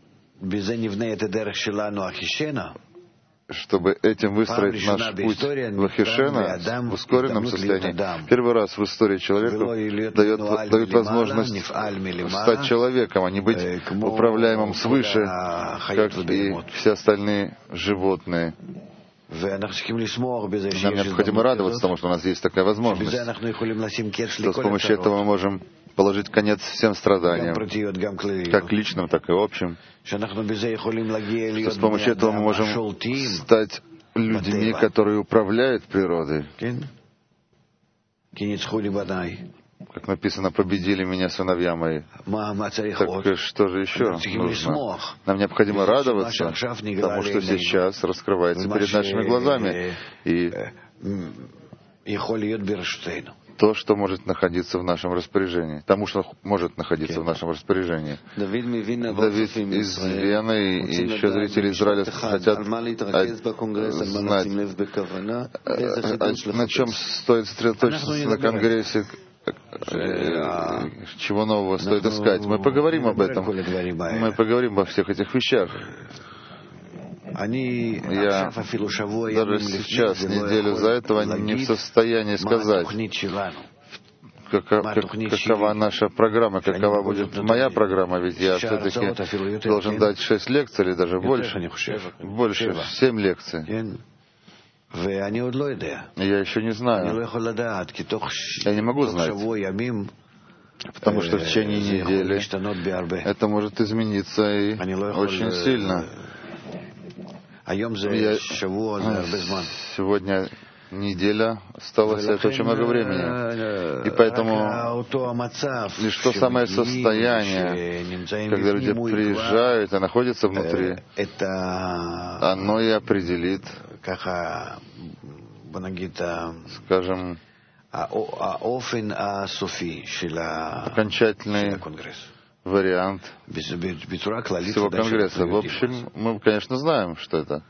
чтобы этим выстроить наш путь в Ахишена в ускоренном состоянии. Первый раз в истории человеку дает, дают возможность стать человеком, а не быть управляемым свыше, как и все остальные животные. Нам необходимо радоваться тому, что у нас есть такая возможность, что с помощью этого мы можем положить конец всем страданиям, как личным, так и общим, что с помощью этого мы можем стать людьми, которые управляют природой. Как написано, победили меня сыновья мои. Так что же еще нужно? Нам необходимо радоваться тому, что сейчас раскрывается перед нашими глазами. И то, что может находиться в нашем распоряжении. Тому, что может находиться в нашем распоряжении. Давид из Вены и еще зрители Израиля хотят знать, на чем стоит сосредоточиться на Конгрессе, чего нового стоит искать. Мы поговорим об этом. Мы поговорим обо всех этих вещах. Я даже сейчас, неделю за этого, не в состоянии сказать, какова, какова наша программа, какова будет моя программа, ведь я все-таки должен дать шесть лекций или даже больше, больше, семь лекций. Я еще не знаю. Я не могу знать, потому что в течение недели это может измениться и очень сильно. Я, сегодня неделя осталось, это очень много времени. И поэтому лишь то самое состояние, когда люди приезжают и находятся внутри, оно и определит, скажем, окончательный вариант всего Конгресса. В общем, мы, конечно, знаем, что это.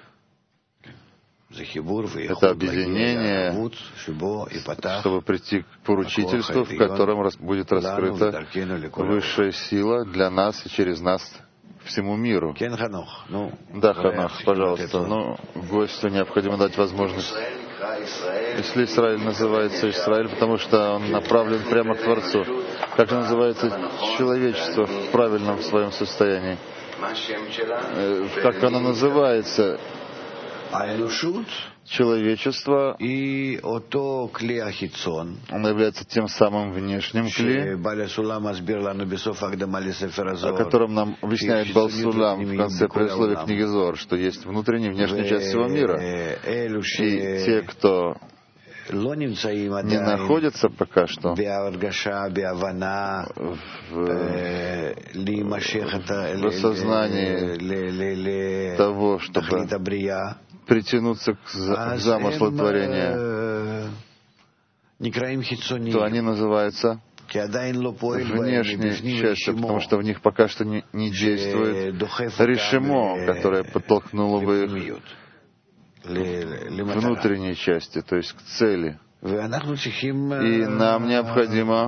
Это объединение, чтобы прийти к поручительству, в котором будет раскрыта высшая сила для нас и через нас всему миру. Да, Ханах, пожалуйста. Ну, гостю необходимо дать возможность Если Израиль называется Израиль, потому что он направлен прямо к Творцу, как же называется человечество в правильном своем состоянии? Как оно называется? Человечество, и оно является тем самым внешним кли, о котором нам объясняет Баал Сулам в конце предисловия книги Зоар, что есть внутренняя и внешняя часть всего мира. И те, кто не находятся пока что в, в осознании того, чтобы притянуться к замыслу творения, то они называются внешней частью, потому что в них пока что не, не действует решимо, которое подтолкнуло бы их к внутренней части, то есть к цели. И нам необходимо,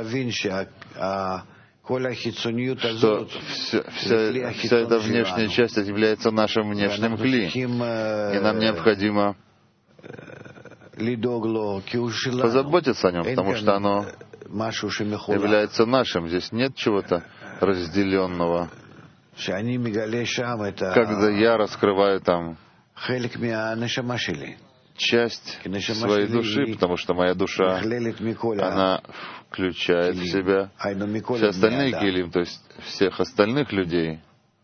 что вся, вся, вся эта внешняя часть является нашим внешним кли. И нам необходимо позаботиться о нем, потому что оно является нашим. Здесь нет чего-то разделенного. Когда я раскрываю там часть своей души, потому что моя душа, она включает в себя все остальные килим, то есть всех остальных людей.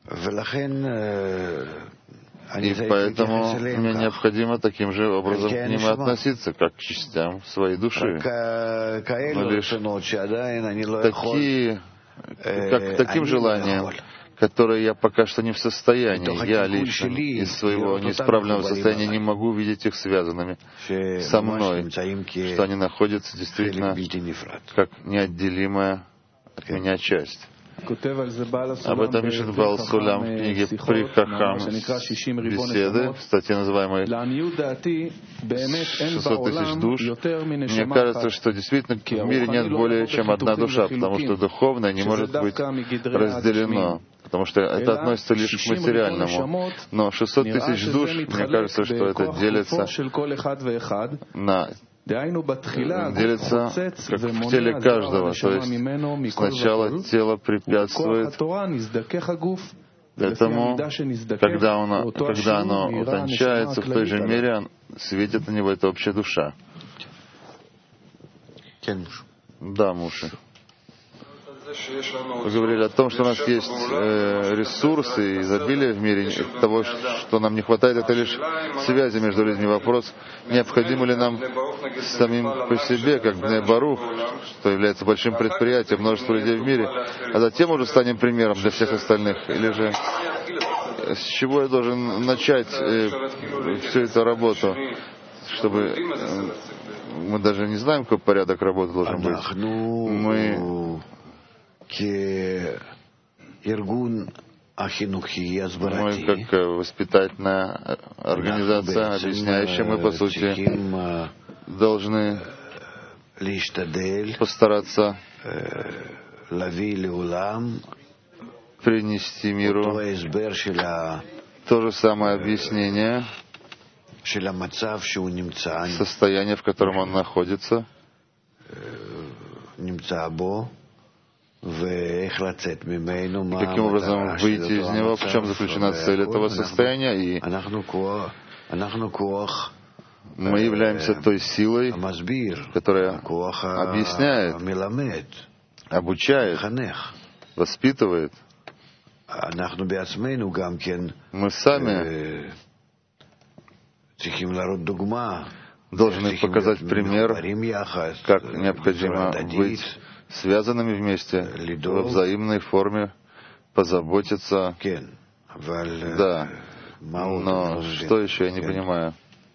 И поэтому мне необходимо таким же образом к ним относиться, как к частям своей души. Но лишь такие, как таким желанием, которые я пока что не в состоянии, я лично из своего неисправленного состояния не могу видеть их связанными со мной, что они находятся действительно как неотделимая от меня часть. Об этом пишет Баал Сулам в книге При Хахам беседы, в статье, называемой шестьсот тысяч душ. Мне кажется, что действительно в мире нет более чем одна душа, потому что духовное не может быть разделено, потому что это относится лишь к материальному. Но шестьсот тысяч душ, мне кажется, что это делится на делится как в теле каждого, то есть сначала тело препятствует этому, когда оно, когда оно утончается, в той же мере светит на него эта общая душа. Да, Муши. Вы говорили о том, что у нас есть э, ресурсы и изобилие в мире. Того, что нам не хватает, это лишь связи между людьми. Вопрос, необходимо ли нам самим по себе, как Бней Барух, что является большим предприятием, множество людей в мире, а затем уже станем примером для всех остальных. Или же с чего я должен начать э, всю эту работу, чтобы э, мы даже не знаем, какой порядок работы должен быть. Мы Мы, как воспитательная организация, объясняющая, мы, по сути, должны постараться принести миру то же самое объяснение состояния, в котором он находится, каким образом выйти из него, в чем заключена цель этого состояния, и мы являемся той силой, которая объясняет, обучает, воспитывает. Мы сами должны показать пример, как необходимо быть связанными вместе, во взаимной форме, позаботиться. Да, но что еще, я не понимаю.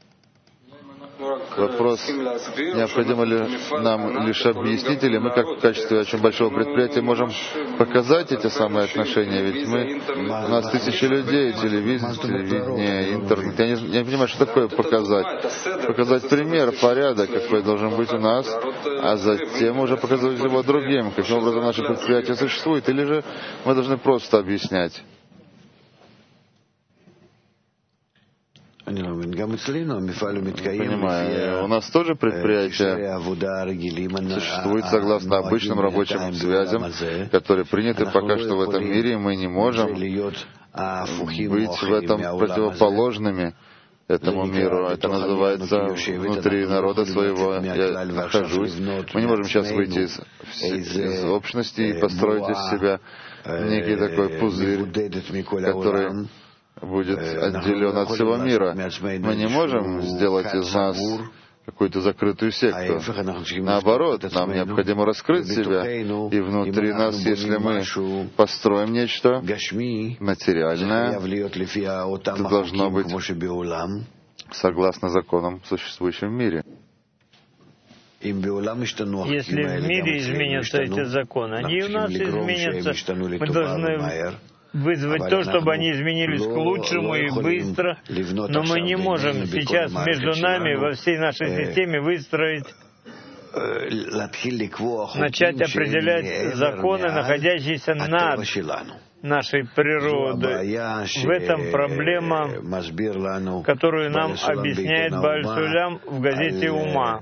Вопрос, необходимо ли нам лишь объяснить, или мы, как в качестве очень большого предприятия, можем показать эти самые отношения, ведь мы, у нас тысячи людей, телевизор, телевидение, интернет. Я не, я не понимаю, что такое показать. Показать пример, порядок, какой должен быть у нас, а затем уже показывать его другим, каким образом наше предприятие существует, или же мы должны просто объяснять. Понимаю. У нас тоже предприятие существует согласно обычным рабочим связям, которые приняты пока что в этом мире, и мы не можем быть в этом противоположными этому миру. Это называется внутри народа своего я нахожусь. Мы не можем сейчас выйти из, из общности и построить из себя некий такой пузырь, который будет отделен от всего мира. Мы не можем сделать из нас какую-то закрытую секту. Наоборот, нам необходимо раскрыть себя, и внутри нас, если мы построим нечто материальное, это должно быть согласно законам, существующим в мире. Если в мире изменятся эти законы, они и у нас изменятся, мы должны вызвать то, чтобы они изменились к лучшему и быстро, но мы не можем сейчас между нами во всей нашей системе выстроить, начать определять законы, находящиеся над нашей природой. В этом проблема, которую нам объясняет Бааль Сулям в газете «Ума»,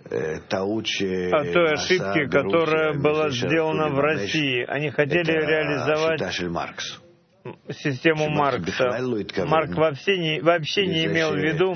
о той ошибке, которая была сделана в России. Они хотели реализовать систему Маркса. Маркс вообще не, вообще не имел в виду,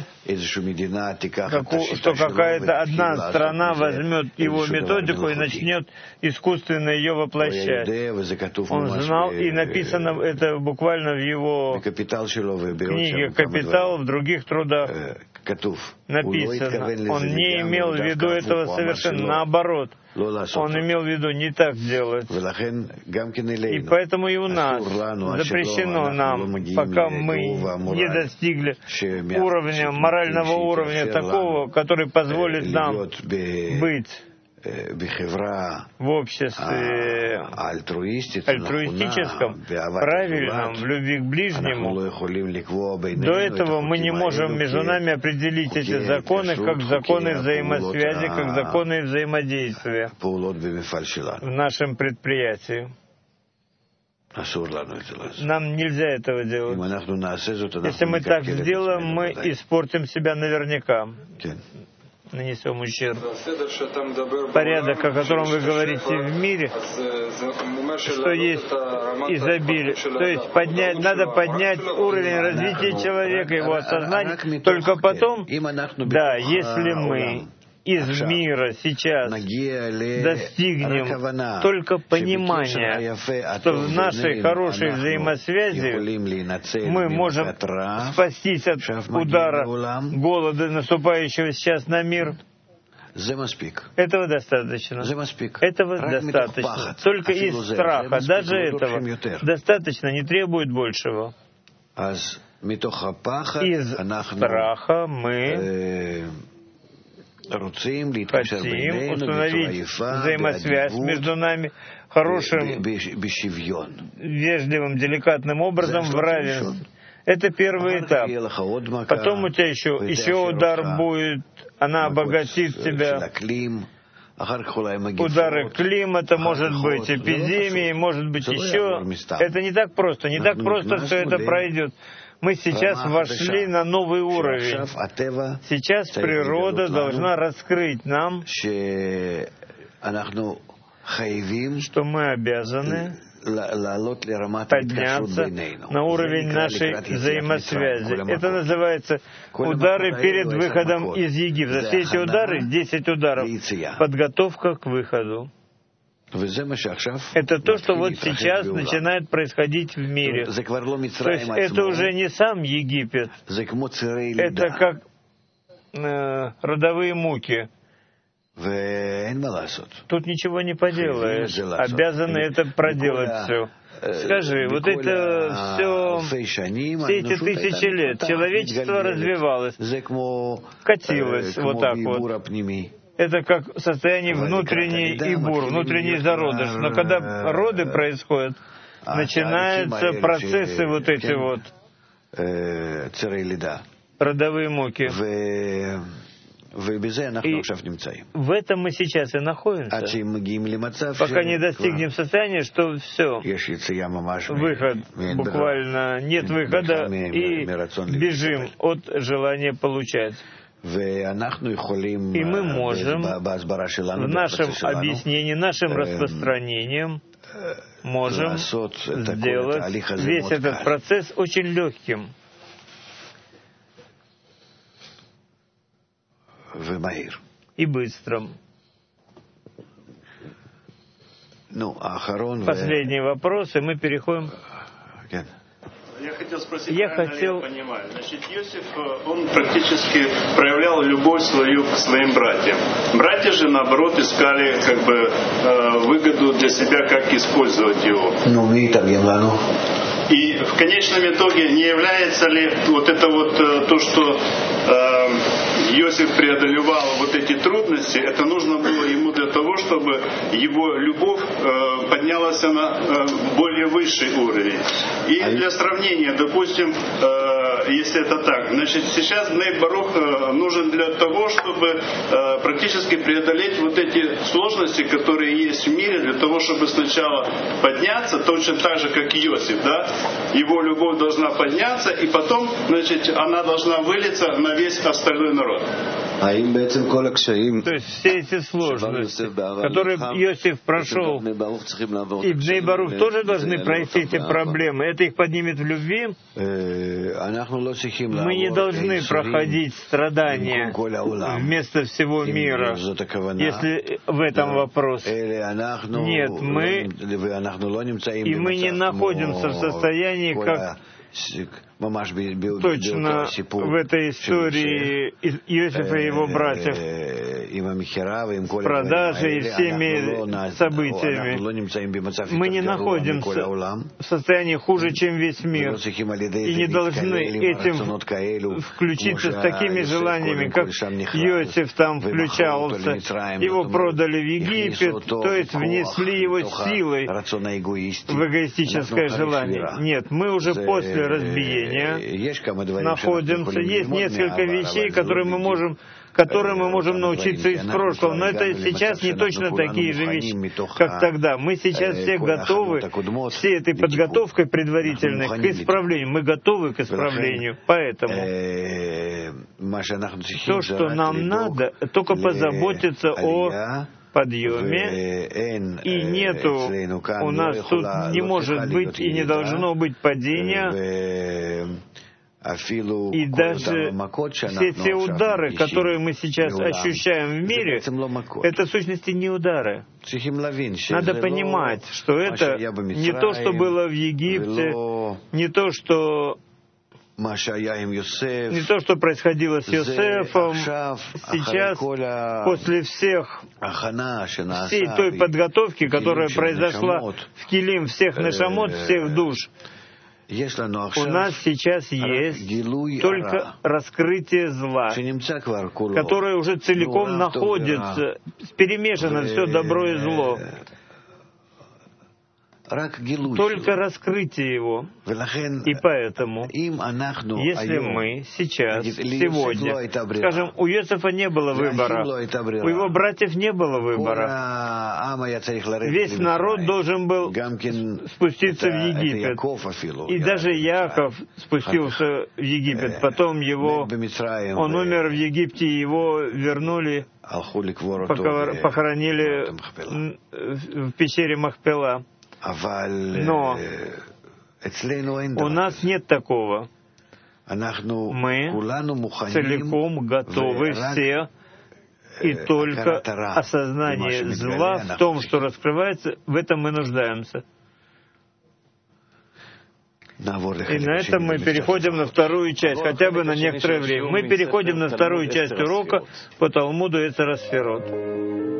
что какая-то одна страна возьмет его методику и начнет искусственно ее воплощать. Он знал, и написано это буквально в его книге «Капитал», в других трудах написано. Он не имел в виду этого совершенно наоборот. Он имел в виду не так делать. И поэтому и у нас запрещено нам, пока мы не достигли уровня, морального уровня такого, который позволит нам быть в обществе альтруистическом, правильном, в любви к ближнему. До этого мы не можем между нами определить эти законы как законы взаимосвязи, как законы взаимодействия в нашем предприятии. Нам нельзя этого делать. Если мы так сделаем, мы испортим себя наверняка. Нанесем ущерб. Порядок, о котором вы говорите в мире, что есть изобилие. То есть поднять, надо поднять уровень развития человека, его осознания. Только потом, да, если мы из мира сейчас достигнем только понимания, что в нашей хорошей взаимосвязи мы можем спастись от удара голода, наступающего сейчас на мир, этого достаточно. Этого достаточно. Только из страха. Даже этого достаточно, не требует большего. Из страха мы хотим установить взаимосвязь между нами хорошим, вежливым, деликатным образом в равенстве. Это первый этап. Потом у тебя еще, еще удар будет, она обогатит тебя. Удары климата, может быть, эпидемии, может быть, еще. Это не так просто. Не так просто, что это пройдет. Мы сейчас вошли на новый уровень. Сейчас природа должна раскрыть нам, что мы обязаны подняться на уровень нашей взаимосвязи. Это называется удары перед выходом из Египта. Все эти удары, десять ударов, подготовка к выходу. Это то, что вот сейчас начинает происходить в мире. То есть это уже не сам Египет, это как э, родовые муки. Тут ничего не поделаешь. Обязаны это проделать все. Скажи, вот это все, все эти тысячи лет, человечество развивалось, катилось вот так вот. Это как состояние внутренний ибур, внутренний зародыш. Но когда роды происходят, начинаются процессы вот эти вот, родовые муки. И в этом мы сейчас и находимся, пока не достигнем состояния, что все, выход, буквально нет выхода, и бежим от желания получать. И мы можем в нашем объяснении, нашим распространением можем сделать весь этот процесс очень легким и быстрым. Последний вопрос, и мы переходим. Я хотел спросить, я хотел... я понимаю. Значит, Иосиф, он практически проявлял любовь свою к своим братьям. Братья же, наоборот, искали как бы выгоду для себя, как использовать его. И в конечном итоге не является ли вот это вот то, что э, Иосиф преодолевал вот эти трудности, это нужно было ему для того, чтобы его любовь э, поднялась на э, более высший уровень. И для сравнения, допустим, э, если это так, значит, сейчас Бней Барух э, нужен для того, чтобы э, практически преодолеть вот эти сложности, которые есть в мире, для того, чтобы сначала подняться, точно так же, как Иосиф, да? Его любовь должна подняться, и потом, значит, она должна вылиться на весь остальной народ. То есть все эти сложности, которые Иосиф прошел, и Бней Барух тоже должны пройти эти проблемы. Это их поднимет в любви. Мы не должны проходить страдания вместо всего мира, если в этом вопрос. Нет, мы, и мы не находимся в состоянии, как точно в этой истории Иосифа и его братьев с продажей и всеми событиями. Мы не находимся в состоянии хуже, чем весь мир, и не должны этим включиться с такими желаниями, как Иосиф там включался. Его продали в Египет, то есть внесли его силой в эгоистическое желание. Нет, мы уже после разбиения находимся. Есть несколько вещей, которые мы можем, которые мы можем научиться из прошлого, но это сейчас не точно такие же вещи, как тогда. Мы сейчас все готовы, всей этой подготовкой предварительной к исправлению. Мы готовы к исправлению. Поэтому то, что нам надо, только позаботиться о подъеме, и нету, у нас тут не может быть и не должно быть падения, и даже все те удары, которые мы сейчас ощущаем в мире, это в сущности не удары. Надо понимать, что это не то, что было в Египте, не то, что не то, что происходило с Йосефом, сейчас, после всех, всей той подготовки, которая произошла в Килим, всех нешамот, всех душ, у нас сейчас есть только раскрытие зла, которое уже целиком находится, перемешано все добро и зло. Только раскрытие его. И поэтому, если мы сейчас, сегодня, скажем, у Иосифа не было выбора, у его братьев не было выбора, весь народ должен был спуститься в Египет. И даже Яков спустился в Египет, потом его, он умер в Египте, его вернули, похоронили в пещере Махпела. Но у нас нет такого. Мы целиком готовы все, и только осознание зла в том, что раскрывается, в этом мы нуждаемся. И на этом мы переходим на вторую часть, хотя бы на некоторое время. Мы переходим на вторую часть урока по Талмуду Эцер ха-Сферот.